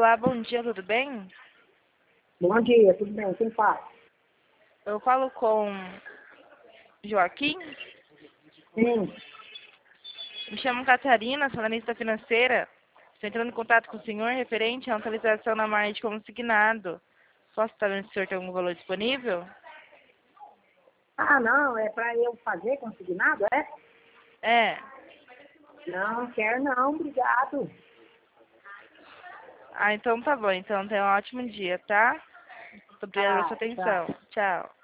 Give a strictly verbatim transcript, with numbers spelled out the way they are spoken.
Olá, bom dia, tudo bem? Bom dia, tudo bem? Quem fala? Eu falo com Joaquim. Sim. Me chamo Catarina, sou analista financeira. Estou entrando em contato com o senhor referente à atualização na margem de consignado. Posso saber se o senhor tem algum valor disponível? Ah, não, é para eu fazer consignado, é? É. Não, quero não, obrigado. Ah, então tá bom. Então tenha um ótimo dia, tá? Muito obrigada pela Ah, sua tchau. atenção. Tchau.